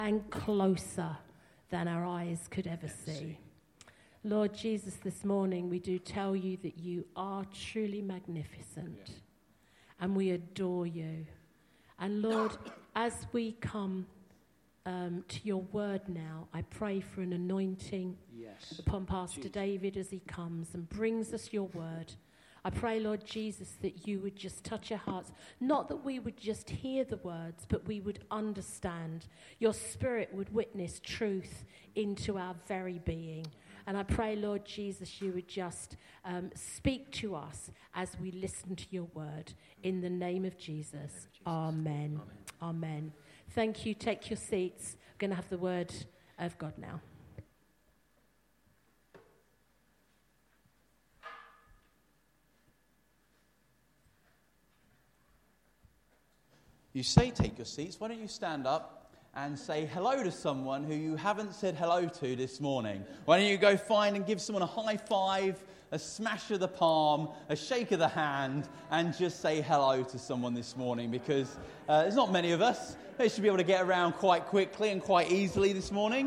and closer than our eyes could ever see. Lord Jesus, this morning we do tell you that you are truly magnificent, and we adore you. And Lord, as we come to your word now, I pray for an anointing upon Pastor David as he comes and brings us your word. I pray, Lord Jesus, that you would just touch our hearts. Not that we would just hear the words, but we would understand. Your spirit would witness truth into our very being. And I pray, Lord Jesus, you would just speak to us as we listen to your word. In the name of Jesus. Amen. Amen. Thank you. Take your seats. We're going to have the word of God now. You say take your seats. Why don't you stand up and say hello to someone who you haven't said hello to this morning? Why don't you go find and give someone a high five, a smash of the palm, a shake of the hand, and just say hello to someone this morning, because there's not many of us. They should be able to get around quite quickly and quite easily this morning.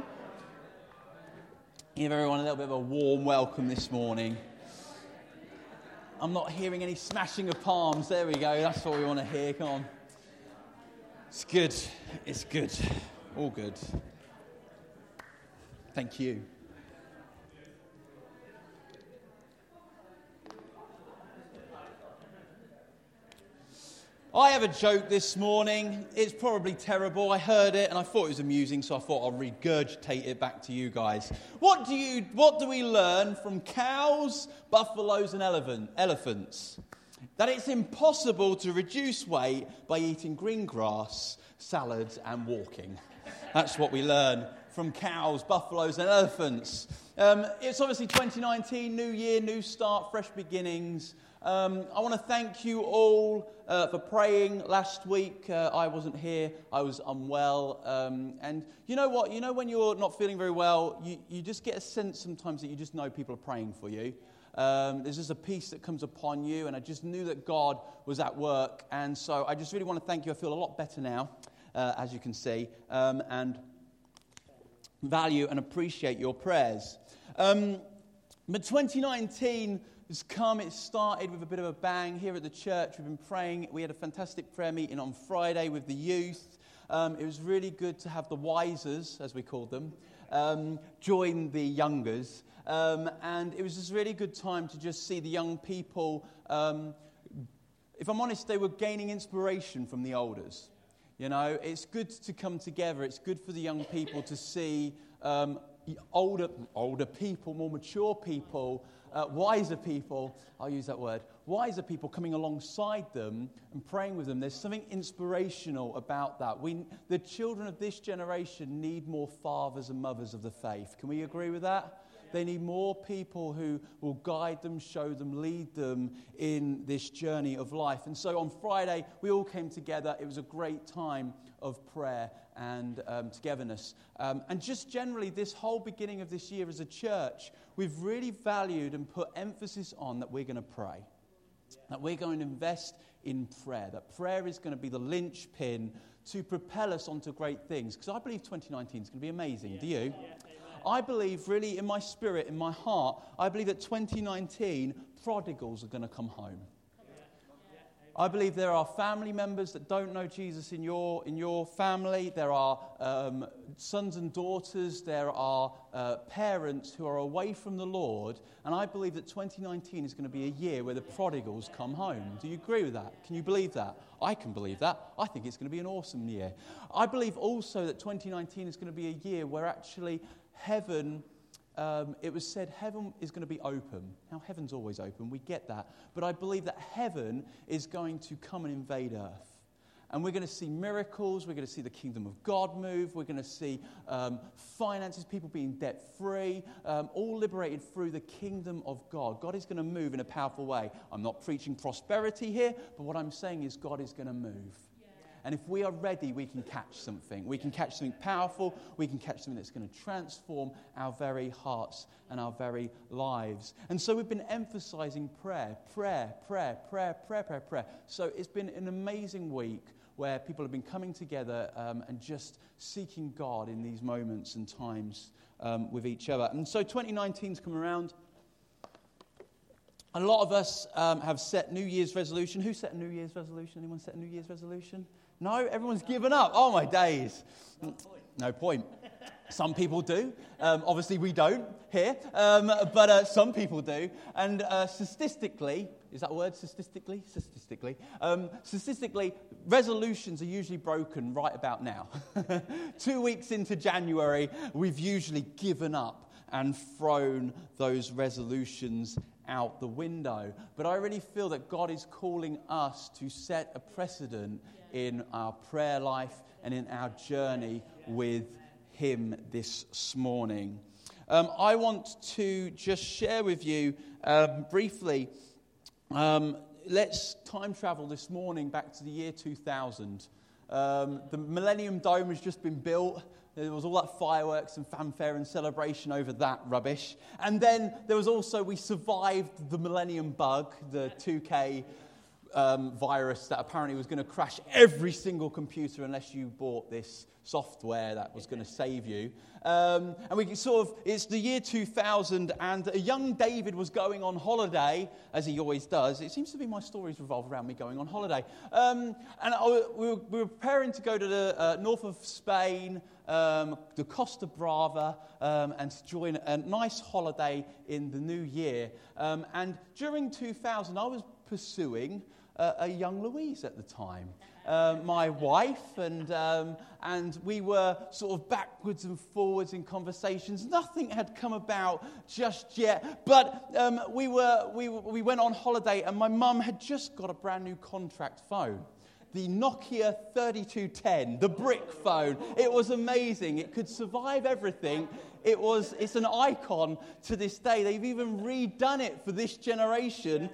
Give everyone a little bit of a warm welcome this morning. I'm not hearing any smashing of palms. There we go. That's what we want to hear. Come on. It's good. It's good. All good. Thank you. I have a joke this morning. It's probably terrible. I heard it and I thought it was amusing, so I thought I'll regurgitate it back to you guys. What do we learn from cows, buffaloes and elephants? That it's impossible to reduce weight by eating green grass, salads and walking. That's what we learn from cows, buffaloes and elephants. It's obviously 2019, new year, new start, fresh beginnings. I want to thank you all for praying last week. I wasn't here. I was unwell. And you know what? You know when you're not feeling very well, you just get a sense sometimes that you just know people are praying for you. There's just a peace that comes upon you, and I just knew that God was at work. And so I just really want to thank you. I feel a lot better now, as you can see, and value and appreciate your prayers. But 2019 has come. It started with a bit of a bang here at the church. We've been praying. We had a fantastic prayer meeting on Friday with the youth. It was really good to have the wisers, as we called them, join the youngers. And it was just a really good time to just see the young people. If I'm honest, they were gaining inspiration from the elders. You know, it's good to come together. It's good for the young people to see older people, more mature people, wiser people, I'll use that word, wiser people coming alongside them and praying with them. There's something inspirational about that. The children of this generation need more fathers and mothers of the faith. Can we agree with that? They need more people who will guide them, show them, lead them in this journey of life. And so on Friday, we all came together. It was a great time of prayer and togetherness. And just generally, this whole beginning of this year as a church, we've really valued and put emphasis on that we're going to pray, that we're going to invest in prayer, that prayer is going to be the linchpin to propel us onto great things. Because I believe 2019 is going to be amazing. Do you? I believe really in my spirit, in my heart, I believe that 2019 prodigals are going to come home. I believe there are family members that don't know Jesus in your family. There are sons and daughters. There are parents who are away from the Lord. And I believe that 2019 is going to be a year where the prodigals come home. Do you agree with that? Can you believe that? I can believe that. I think it's going to be an awesome year. I believe also that 2019 is going to be a year where actually heaven, it was said heaven is going to be open. Now, heaven's always open, we get that. But I believe that heaven is going to come and invade earth. And we're going to see miracles, we're going to see the kingdom of God move, we're going to see finances, people being debt-free, all liberated through the kingdom of God. God is going to move in a powerful way. I'm not preaching prosperity here, but what I'm saying is God is going to move. And if we are ready, we can catch something. We can catch something powerful. We can catch something that's going to transform our very hearts and our very lives. And so we've been emphasizing prayer. So it's been an amazing week where people have been coming together and just seeking God in these moments and times with each other. And so 2019's come around. A lot of us have set New Year's resolution. Who set a New Year's resolution? Anyone set a New Year's resolution? No? Everyone's given up. Oh, my days. No point. Some people do. Obviously, we don't here. But some people do. And statistically, is that a word? Statistically, resolutions are usually broken right about now. 2 weeks into January, we've usually given up and thrown those resolutions out the window. But I really feel that God is calling us to set a precedent in our prayer life and in our journey with Him this morning. I want to just share with you briefly, let's time travel this morning back to the year 2000. The Millennium Dome has just been built. There was all that fireworks and fanfare and celebration over that rubbish. And then there was also, we survived the Millennium Bug, the 2K virus that apparently was going to crash every single computer unless you bought this software that was going to save you. And we it's the year 2000, and a young David was going on holiday, as he always does. It seems to be my stories revolve around me going on holiday. We were preparing to go to the north of Spain, the Costa Brava, and to join a nice holiday in the new year. And during 2000, I was pursuing a young Louise at the time, my wife, and we were sort of backwards and forwards in conversations. Nothing had come about just yet, but we went on holiday, and my mum had just got a brand new contract phone. The Nokia 3210, the brick phone. It was amazing. It could survive everything. It's an icon to this day. They've even redone it for this generation,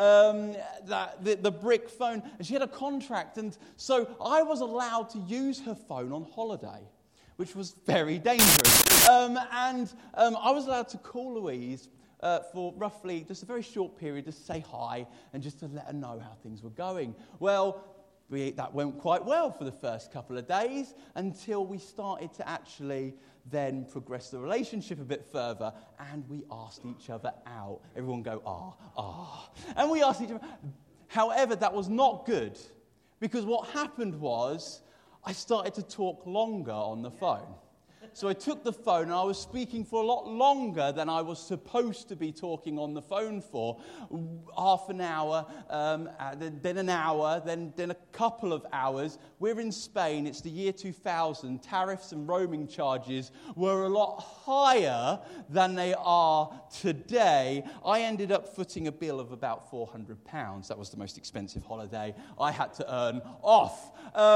the brick phone. And she had a contract, and so I was allowed to use her phone on holiday, which was very dangerous. I was allowed to call Louise for roughly just a very short period to say hi and just to let her know how things were going. Well, that went quite well for the first couple of days until we started to actually then progress the relationship a bit further, and we asked each other out. Everyone go, ah. And we asked each other. However, that was not good, because what happened was I started to talk longer on the phone. So I took the phone and I was speaking for a lot longer than I was supposed to be talking on the phone for. Half an hour, then an hour, then a couple of hours. We're in Spain, it's the year 2000. Tariffs and roaming charges were a lot higher than they are today. I ended up footing a bill of about £400. That was the most expensive holiday I had to earn off.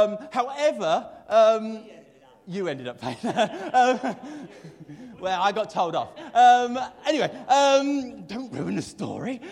You ended up paying that. Well, I got told off. Anyway, don't ruin the story.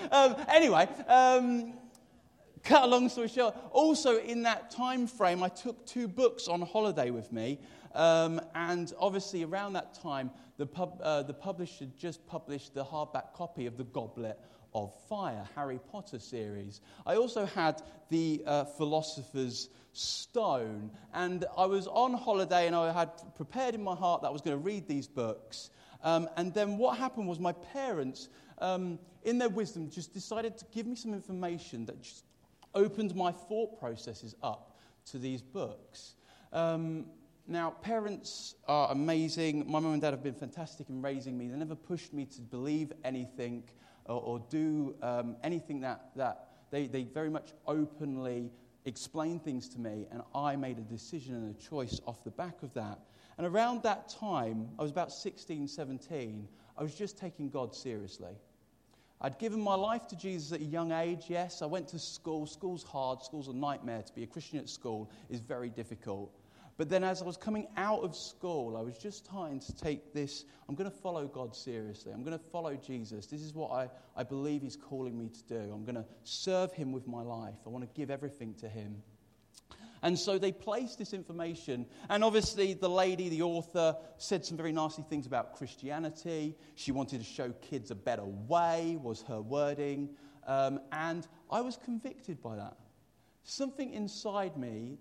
Cut a long story short, also in that time frame, I took 2 books on holiday with me. And obviously around that time, the publisher just published the hardback copy of The Goblet of Fire, Harry Potter series. I also had the Philosopher's Stone, and I was on holiday and I had prepared in my heart that I was going to read these books. And then what happened was my parents, in their wisdom, just decided to give me some information that just opened my thought processes up to these books. Now, parents are amazing. My mum and dad have been fantastic in raising me. They never pushed me to believe anything or do anything that they very much openly explained things to me, and I made a decision and a choice off the back of that. And around that time, I was about 16, 17, I was just taking God seriously. I'd given my life to Jesus at a young age, yes. I went to school. School's hard. School's a nightmare. To be a Christian at school is very difficult. But then as I was coming out of school, I was just trying to take this, I'm going to follow God seriously. I'm going to follow Jesus. This is what I believe He's calling me to do. I'm going to serve Him with my life. I want to give everything to Him. And so they placed this information, and obviously the lady, the author, said some very nasty things about Christianity. She wanted to show kids a better way, was her wording. And I was convicted by that. Something inside me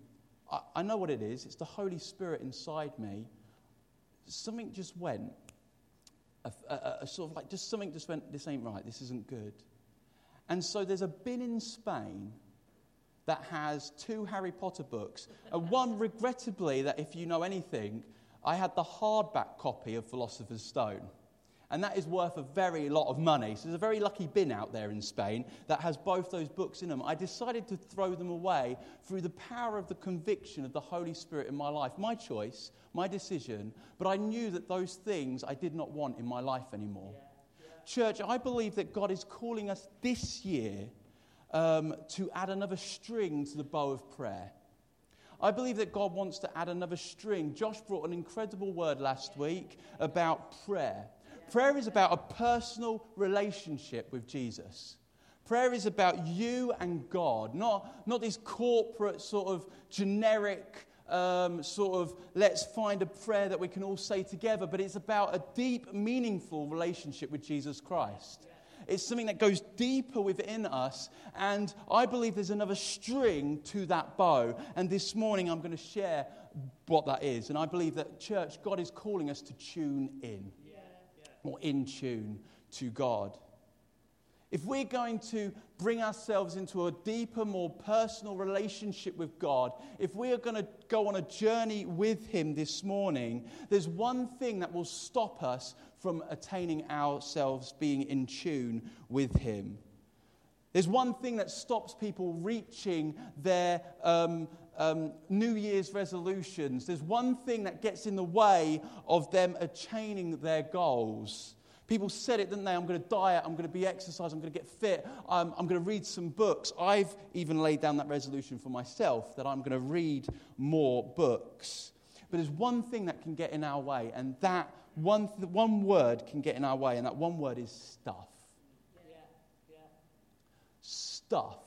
I know what it is. It's the Holy Spirit inside me. Something just went. Sort of like something just went, this ain't right. This isn't good. And so there's a bin in Spain that has 2 Harry Potter books. And one, regrettably, that if you know anything, I had the hardback copy of Philosopher's Stone. And that is worth a very lot of money. So there's a very lucky bin out there in Spain that has both those books in them. I decided to throw them away through the power of the conviction of the Holy Spirit in my life. My choice, my decision, but I knew that those things I did not want in my life anymore. Church, I believe that God is calling us this year to add another string to the bow of prayer. I believe that God wants to add another string. Josh brought an incredible word last week about prayer. Prayer is about a personal relationship with Jesus. Prayer is about you and God, not this corporate sort of generic sort of let's find a prayer that we can all say together, but it's about a deep, meaningful relationship with Jesus Christ. It's something that goes deeper within us, and I believe there's another string to that bow, and this morning I'm going to share what that is, and I believe that, church, God is calling us to tune in. Or in tune to God. If we're going to bring ourselves into a deeper, more personal relationship with God, if we are going to go on a journey with Him this morning, there's one thing that will stop us from attaining ourselves being in tune with Him. There's one thing that stops people reaching their New Year's resolutions. There's one thing that gets in the way of them attaining their goals. People said it, didn't they? I'm going to diet, I'm going to be exercise, I'm going to get fit, I'm going to read some books. I've even laid down that resolution for myself that I'm going to read more books. But there's one thing that can get in our way, and that one word can get in our way, and that one word is stuff. Stuff.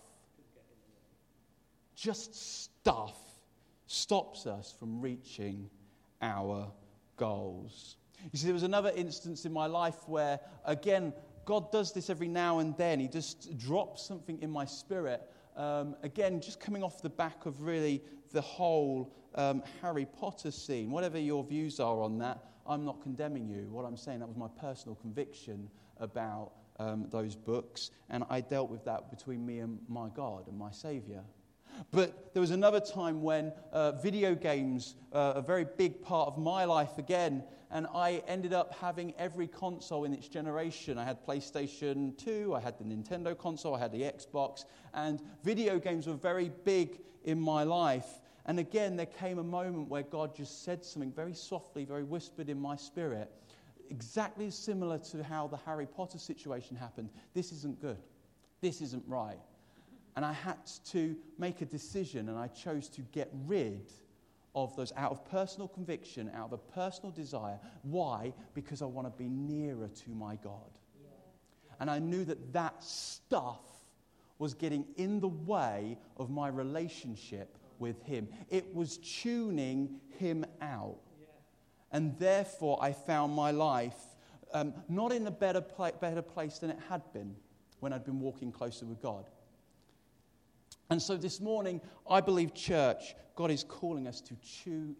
Just stuff stops us from reaching our goals. You see, there was another instance in my life where, again, God does this every now and then. He just drops something in my spirit. Again, just coming off the back of really the whole Harry Potter scene. Whatever your views are on that, I'm not condemning you. What I'm saying, that was my personal conviction about those books. And I dealt with that between me and my God and my Saviour. But there was another time when video games, a very big part of my life again, and I ended up having every console in its generation. I had PlayStation 2, I had the Nintendo console, I had the Xbox, and video games were very big in my life. And again, there came a moment where God just said something very softly, very whispered in my spirit, exactly similar to how the Harry Potter situation happened. This isn't good. This isn't right. And I had to make a decision, and I chose to get rid of those out of personal conviction, out of a personal desire. Why? Because I want to be nearer to my God. And I knew that that stuff was getting in the way of my relationship with Him. It was tuning Him out. And therefore, I found my life not in a better place than it had been when I'd been walking closer with God. And so this morning, I believe, church, God is calling us to tune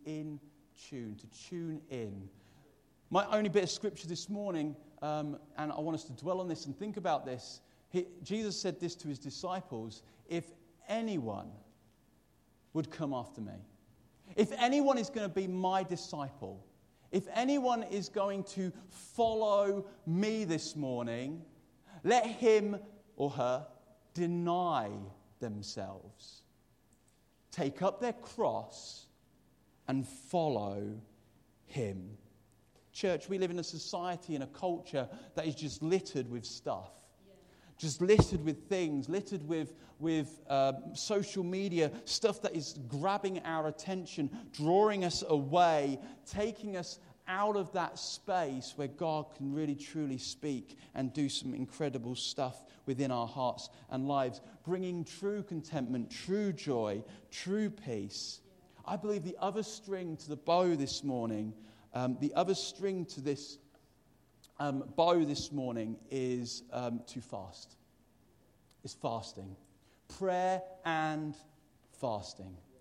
in. My only bit of scripture this morning, and I want us to dwell on this and think about this. Jesus said this to His disciples: if anyone would come after me, if anyone is going to be my disciple, if anyone is going to follow me this morning, let him or her deny themselves, take up their cross, and follow Him. Church, we live in a society and a culture that is just littered with stuff. Just littered with things, littered with social media, stuff that is grabbing our attention, drawing us away, taking us out of that space where God can really truly speak and do some incredible stuff within our hearts and lives, bringing true contentment, true joy, true peace. I believe the other string to the bow this morning, the other string to this bow this morning is to fast. It's fasting. Prayer and fasting.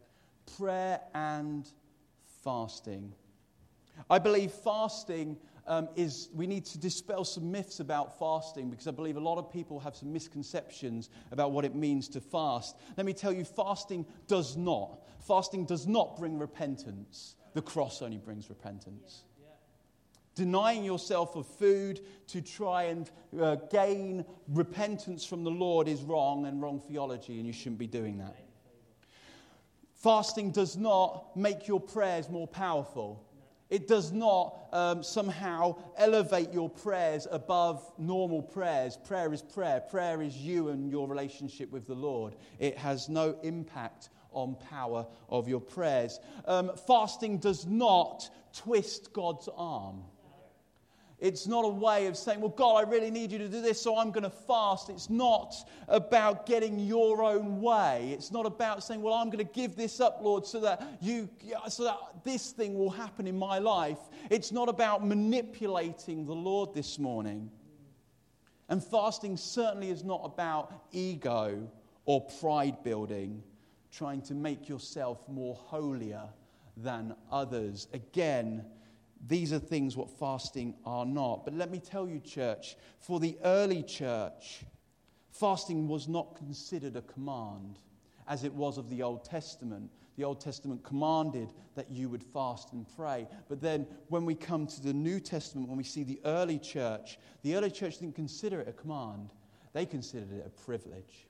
prayer and fasting. I believe fasting we need to dispel some myths about fasting, because I believe a lot of people have some misconceptions about what it means to fast. Let me tell you, fasting does not bring repentance. The cross only brings repentance. Denying yourself of food to try and gain repentance from the Lord is wrong and wrong theology, and you shouldn't be doing that. Fasting does not make your prayers more powerful. It does not somehow elevate your prayers above normal prayers. Prayer is prayer. Prayer is you and your relationship with the Lord. It has no impact on power of your prayers. Fasting does not twist God's arm. It's not a way of saying, well, God, I really need you to do this, so I'm going to fast. It's not about getting your own way. It's not about saying, well, I'm going to give this up, Lord, so that this thing will happen in my life. It's not about manipulating the Lord this morning. And fasting certainly is not about ego or pride building, trying to make yourself more holier than others. Again, these are things what fasting are not. But let me tell you, church, for the early church, fasting was not considered a command as it was of the Old Testament. The Old Testament commanded that you would fast and pray. But then when we come to the New Testament, when we see the early church didn't consider it a command. They considered it a privilege.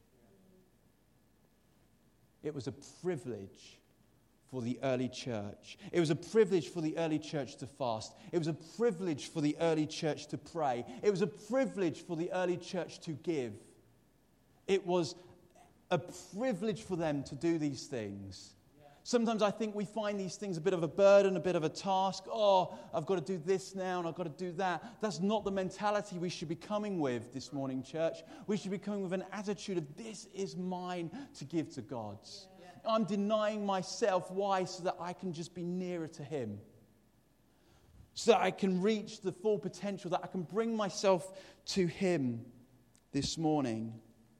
It was a privilege for the early church. It was a privilege for the early church to fast. It was a privilege for the early church to pray. It was a privilege for the early church to give. It was a privilege for them to do these things. Sometimes I think we find these things a bit of a burden, a bit of a task. Oh, I've got to do this now and I've got to do that. That's not the mentality we should be coming with this morning, church. We should be coming with an attitude of, this is mine to give to God's. I'm denying myself. Why? So that I can just be nearer to Him. So that I can reach the full potential, that I can bring myself to Him this morning.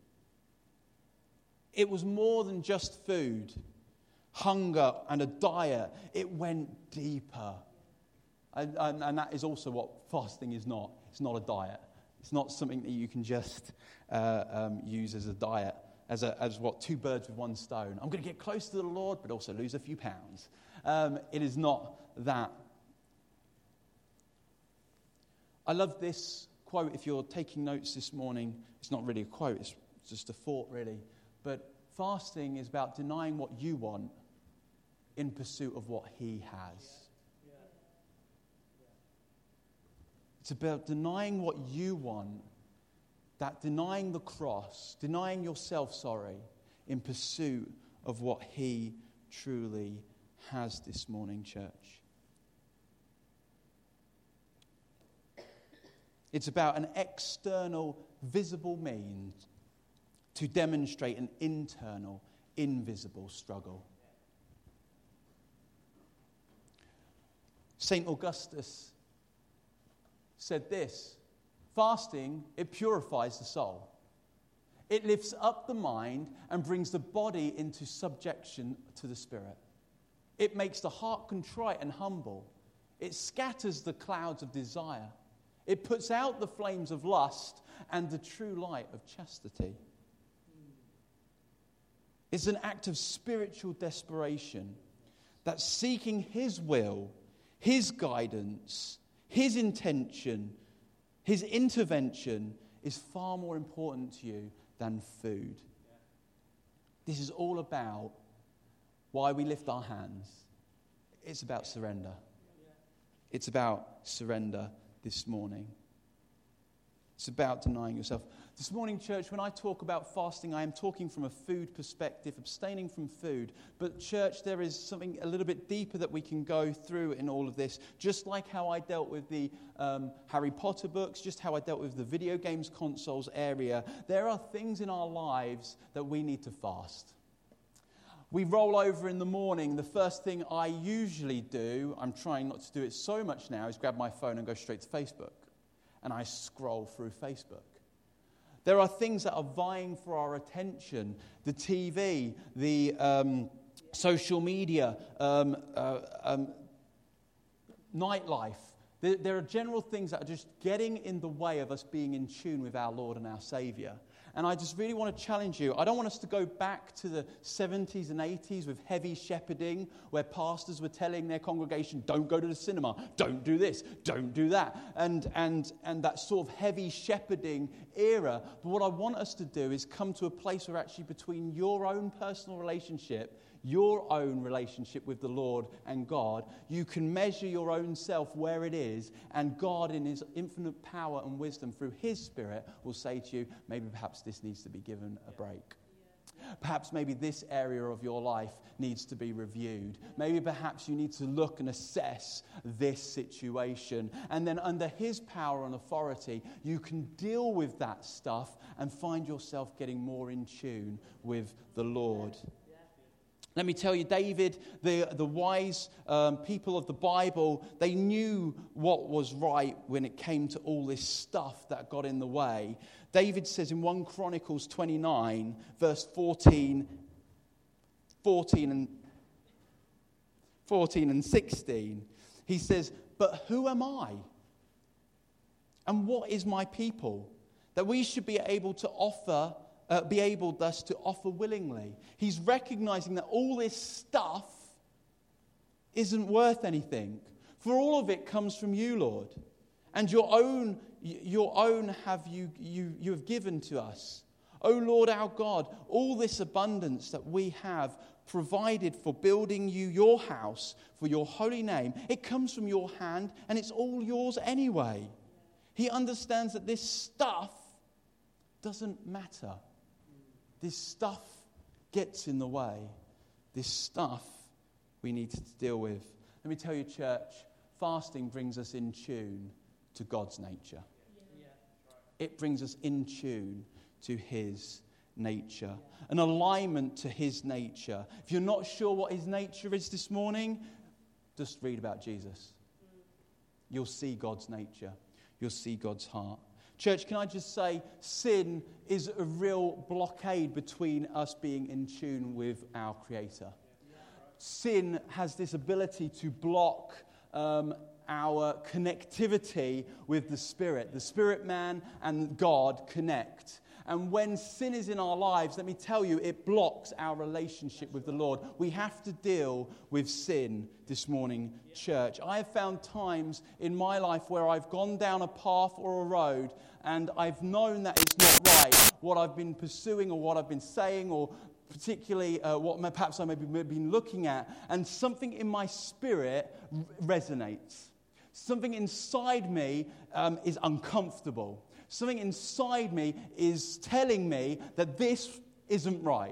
It was more than just food, hunger, and a diet. It went deeper. And that is also what fasting is not. It's not a diet. It's not something that you can just use as a diet. As two birds with one stone. I'm going to get close to the Lord, but also lose a few pounds. It is not that. I love this quote. If you're taking notes this morning, it's not really a quote, it's just a thought, really. But fasting is about denying what you want in pursuit of what He has. It's about denying what you want. That denying the cross, denying yourself, in pursuit of what He truly has this morning, church. It's about an external, visible means to demonstrate an internal, invisible struggle. St. Augustus said this: fasting, it purifies the soul. It lifts up the mind and brings the body into subjection to the Spirit. It makes the heart contrite and humble. It scatters the clouds of desire. It puts out the flames of lust and the true light of chastity. It's an act of spiritual desperation that's seeking His will, His guidance, His intention, His intervention is far more important to you than food. This is all about why we lift our hands. It's about surrender. It's about surrender this morning. It's about denying yourself. This morning, church, when I talk about fasting, I am talking from a food perspective, abstaining from food. But, church, there is something a little bit deeper that we can go through in all of this. Just like how I dealt with the Harry Potter books, just how I dealt with the video games consoles area, there are things in our lives that we need to fast. We roll over in the morning. The first thing I usually do, I'm trying not to do it so much now, is grab my phone and go straight to Facebook. And I scroll through Facebook. There are things that are vying for our attention. The TV, the social media, nightlife. There are general things that are just getting in the way of us being in tune with our Lord and our Saviour. And I just really want to challenge you. I don't want us to go back to the 70s and 80s with heavy shepherding, where pastors were telling their congregation, don't go to the cinema, don't do this, don't do that, and that sort of heavy shepherding era. But what I want us to do is come to a place where actually between your own personal relationship, your own relationship with the Lord and God, you can measure your own self where it is, and God in his infinite power and wisdom through his Spirit will say to you, maybe perhaps this needs to be given a break. Perhaps maybe this area of your life needs to be reviewed. Maybe perhaps you need to look and assess this situation. And then under his power and authority, you can deal with that stuff and find yourself getting more in tune with the Lord. Let me tell you, David, the wise people of the Bible, they knew what was right when it came to all this stuff that got in the way. David says in 1 Chronicles 29, verse 14 and 16, he says, "But who am I? And what is my people, that we should be able to offer thus to offer willingly?" He's recognizing that all this stuff isn't worth anything. For all of it comes from you, Lord. And your own have you have given to us. O Lord our God, all this abundance that we have provided for building you your house for your holy name, it comes from your hand and it's all yours anyway. He understands that this stuff doesn't matter. This stuff gets in the way. This stuff we need to deal with. Let me tell you, church, fasting brings us in tune to God's nature. It brings us in tune to his nature. An alignment to his nature. If you're not sure what his nature is this morning, just read about Jesus. You'll see God's nature. You'll see God's heart. Church, can I just say, sin is a real blockade between us being in tune with our Creator. Sin has this ability to block our connectivity with the Spirit. The Spirit man and God connect. And when sin is in our lives, let me tell you, it blocks our relationship with the Lord. We have to deal with sin this morning, church. I have found times in my life where I've gone down a path or a road and I've known that it's not right, what I've been pursuing or what I've been saying, or particularly what perhaps I may have been looking at, and something in my spirit resonates. Something inside me is uncomfortable. Something inside me is telling me that this isn't right.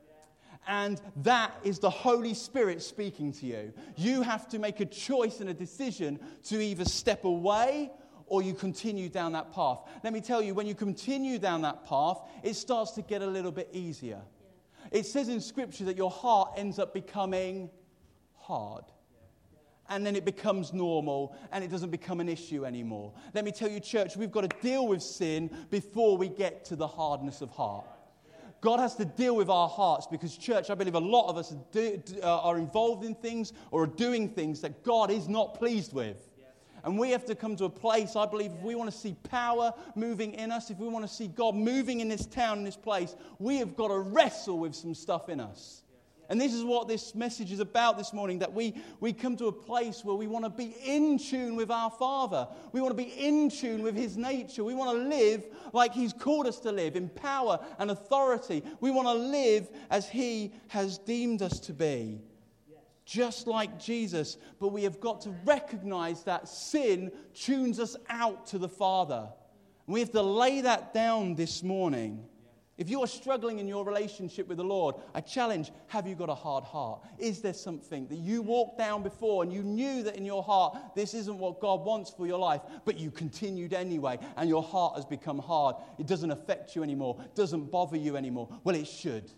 And that is the Holy Spirit speaking to you. You have to make a choice and a decision to either step away or you continue down that path. Let me tell you, when you continue down that path, it starts to get a little bit easier. It says in Scripture that your heart ends up becoming hard. And then it becomes normal, and it doesn't become an issue anymore. Let me tell you, church, we've got to deal with sin before we get to the hardness of heart. God has to deal with our hearts because, church, I believe a lot of us are involved in things or are doing things that God is not pleased with. And we have to come to a place, I believe, if we want to see power moving in us, if we want to see God moving in this town, in this place, we have got to wrestle with some stuff in us. And this is what this message is about this morning, that we come to a place where we want to be in tune with our Father. We want to be in tune with his nature. We want to live like he's called us to live, in power and authority. We want to live as he has deemed us to be, just like Jesus. But we have got to recognize that sin tunes us out to the Father. And we have to lay that down this morning. If you are struggling in your relationship with the Lord, I challenge, have you got a hard heart? Is there something that you walked down before and you knew that in your heart this isn't what God wants for your life, but you continued anyway and your heart has become hard? It doesn't affect you anymore. It doesn't bother you anymore. Well, it should.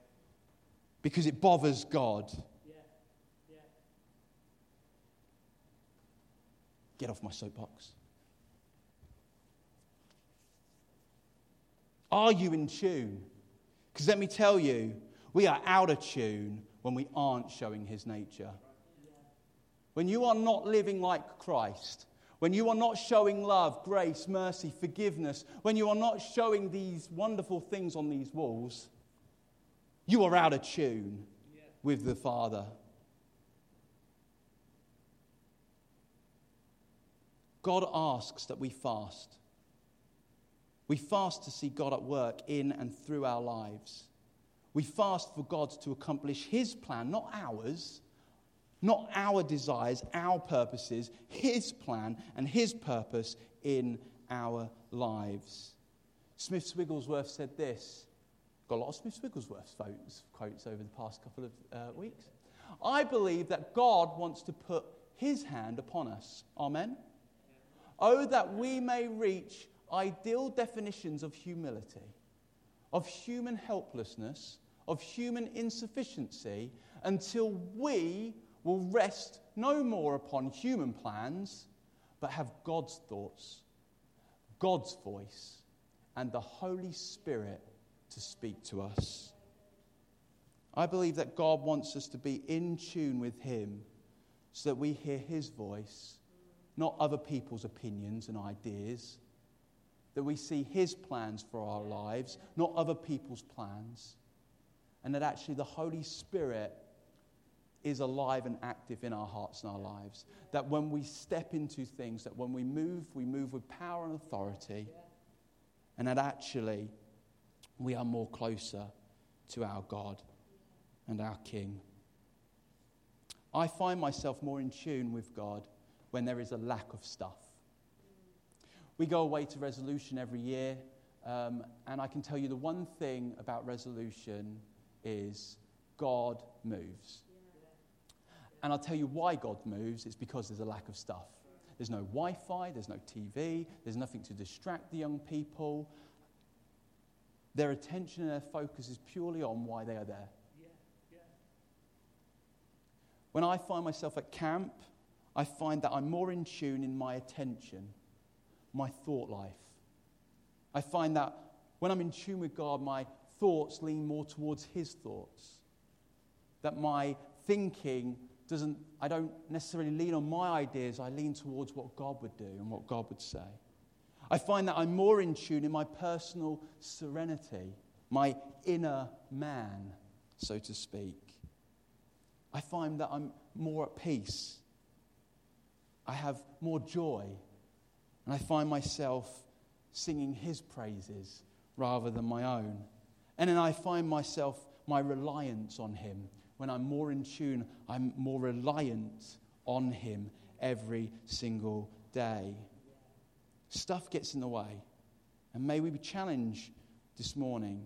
Because it bothers God. Get off my soapbox. Are you in tune? Because let me tell you, we are out of tune when we aren't showing his nature. When you are not living like Christ, when you are not showing love, grace, mercy, forgiveness, when you are not showing these wonderful things on these walls, you are out of tune with the Father. God asks that we fast. We fast to see God at work in and through our lives. We fast for God to accomplish his plan, not ours, not our desires, our purposes, his plan and his purpose in our lives. Smith Wigglesworth said this. Got a lot of Smith Wigglesworth quotes over the past couple of weeks. I believe that God wants to put his hand upon us. Amen? Oh, that we may reach ideal definitions of humility, of human helplessness, of human insufficiency, until we will rest no more upon human plans, but have God's thoughts, God's voice, and the Holy Spirit to speak to us. I believe that God wants us to be in tune with him so that we hear his voice, not other people's opinions and ideas, that we see his plans for our lives, not other people's plans, and that actually the Holy Spirit is alive and active in our hearts and our lives. That when we step into things, that when we move with power and authority, and that actually we are more closer to our God and our King. I find myself more in tune with God when there is a lack of stuff. We go away to Resolution every year, and I can tell you the one thing about Resolution is God moves. And I'll tell you why God moves. It's because there's a lack of stuff. There's no Wi-Fi, there's no TV, there's nothing to distract the young people. Their attention and their focus is purely on why they are there. When I find myself at camp, I find that I'm more in tune in my attention, my thought life. I find that when I'm in tune with God, my thoughts lean more towards his thoughts. That my thinking I don't necessarily lean on my ideas, I lean towards what God would do and what God would say. I find that I'm more in tune in my personal serenity, my inner man, so to speak. I find that I'm more at peace. I have more joy. And I find myself singing his praises rather than my own. And then I find myself, my reliance on him. When I'm more in tune, I'm more reliant on him every single day. Stuff gets in the way. And may we be challenged this morning.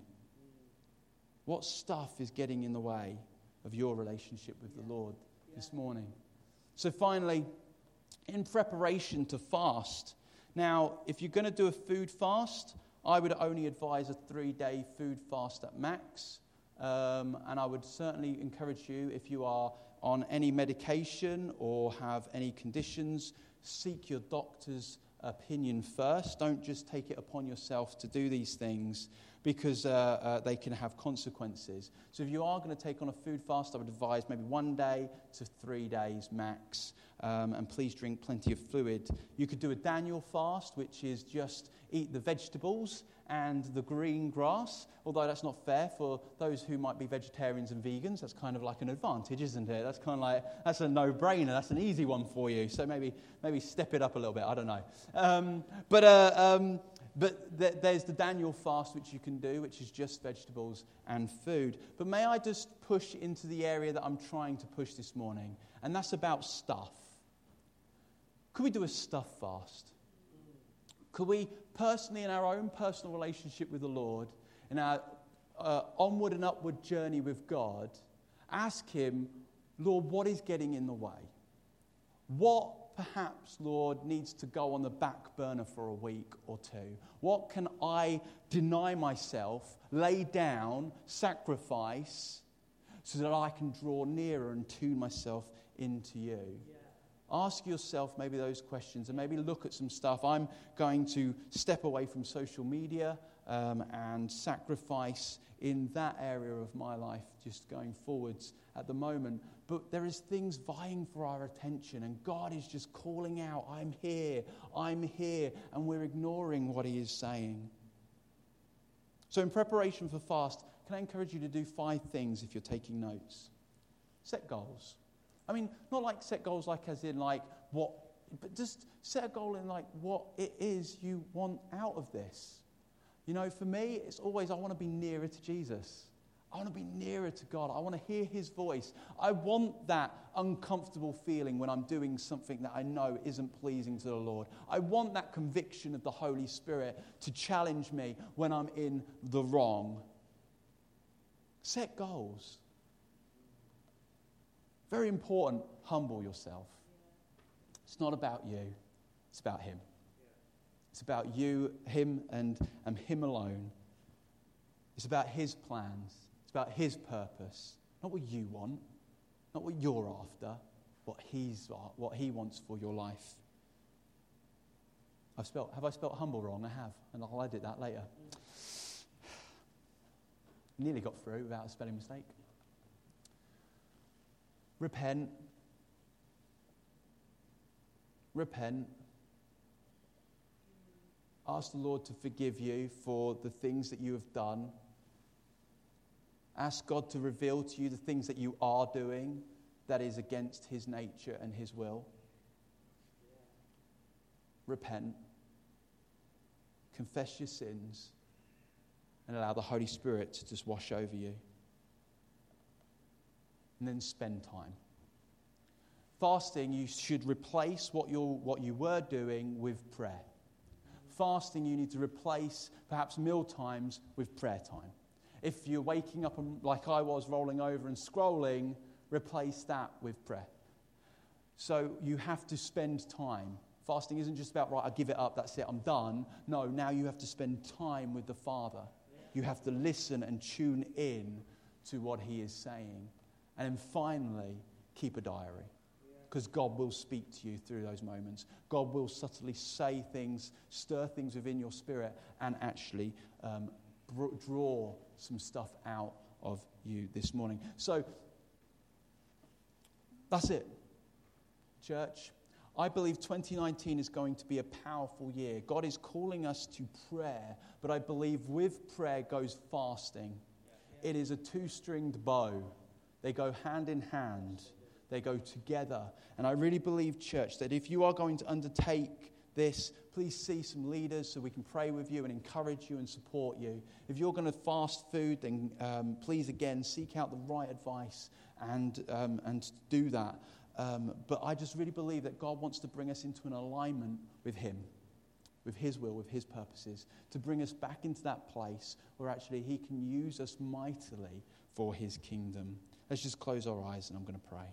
What stuff is getting in the way of your relationship with the Lord this morning? So finally, in preparation to fast. Now, if you're going to do a food fast, I would only advise a 3-day food fast at max. And I would certainly encourage you, if you are on any medication or have any conditions, seek your doctor's opinion first. Don't just take it upon yourself to do these things, because they can have consequences. So if you are going to take on a food fast, I would advise maybe 1 day to 3 days max. And please drink plenty of fluid. You could do a Daniel fast, which is just eat the vegetables and the green grass, although that's not fair for those who might be vegetarians and vegans. That's kind of like an advantage, isn't it? That's kind of like, that's a no-brainer. That's an easy one for you. So maybe step it up a little bit. I don't know. But there's the Daniel fast, which you can do, which is just vegetables and food. But may I just push into the area that I'm trying to push this morning, and that's about stuff. Could we do a stuff fast? Could we personally, in our own personal relationship with the Lord, in our onward and upward journey with God, ask him, Lord, what is getting in the way? What perhaps, Lord, needs to go on the back burner for a week or two? What can I deny myself, lay down, sacrifice, so that I can draw nearer and tune myself into you? Ask yourself maybe those questions and maybe look at some stuff. I'm going to step away from social media and sacrifice in that area of my life just going forwards at the moment. But there is things vying for our attention, and God is just calling out, I'm here, and we're ignoring what he is saying. So in preparation for fast, can I encourage you to do 5 things if you're taking notes? Set goals. I mean, not like set goals like as in like what, but just set a goal in like what it is you want out of this. You know, for me, it's always I want to be nearer to Jesus. I want to be nearer to God. I want to hear his voice. I want that uncomfortable feeling when I'm doing something that I know isn't pleasing to the Lord. I want that conviction of the Holy Spirit to challenge me when I'm in the wrong. Set goals. Very important, humble yourself. It's not about you. It's about him. It's about you, him, and him alone. It's about his plans. It's about his purpose. Not what you want, not what you're after, what he wants for your life. Have I spelt humble wrong? I have, and I'll edit that later. Nearly got through without a spelling mistake. Repent. Ask the Lord to forgive you for the things that you have done. Ask God to reveal to you the things that you are doing that is against his nature and his will. Repent. Confess your sins and allow the Holy Spirit to just wash over you. And then spend time. Fasting, you should replace what you were doing with prayer. Fasting, you need to replace perhaps meal times with prayer time. If you're waking up and, like I was, rolling over and scrolling, replace that with prayer. So you have to spend time. Fasting isn't just about, right, I give it up, that's it, I'm done. No, now you have to spend time with the Father. You have to listen and tune in to what he is saying. And then finally, keep a diary. Because God will speak to you through those moments. God will subtly say things, stir things within your spirit, and actually draw some stuff out of you this morning. So, that's it. Church, I believe 2019 is going to be a powerful year. God is calling us to prayer, but I believe with prayer goes fasting. It is a 2-stringed bow. They go hand in hand. They go together. And I really believe, church, that if you are going to undertake this, please see some leaders so we can pray with you and encourage you and support you. If you're going to fast food, then please, again, seek out the right advice and do that. But I just really believe that God wants to bring us into an alignment with him, with his will, with his purposes, to bring us back into that place where actually he can use us mightily for his kingdom. Let's just close our eyes and I'm going to pray.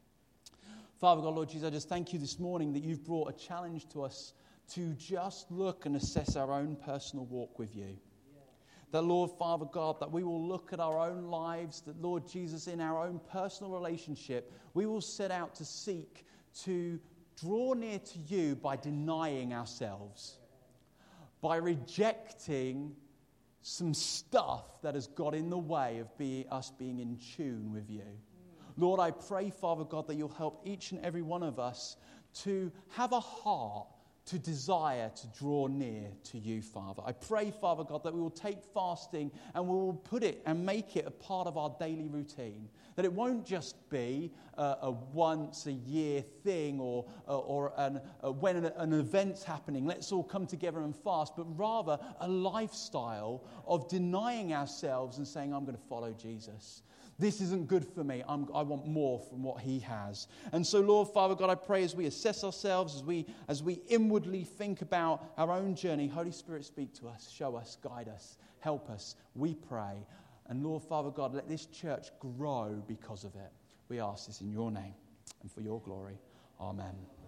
Father God, Lord Jesus, I just thank you this morning that you've brought a challenge to us to just look and assess our own personal walk with you. That, Lord, Father God, that we will look at our own lives, that, Lord Jesus, in our own personal relationship, we will set out to seek to draw near to you by denying ourselves, by rejecting some stuff that has got in the way of us being in tune with you. Lord, I pray, Father God, that you'll help each and every one of us to have a heart to desire to draw near to you, Father. I pray, Father God, that we will take fasting and we will put it and make it a part of our daily routine. That it won't just be a once-a-year thing or when an event's happening, let's all come together and fast, but rather a lifestyle of denying ourselves and saying, I'm going to follow Jesus. This isn't good for me. I want more from what he has. And so, Lord, Father God, I pray as we assess ourselves, as we inwardly think about our own journey, Holy Spirit, speak to us, show us, guide us, help us. We pray. And Lord, Father God, let this church grow because of it. We ask this in your name and for your glory. Amen.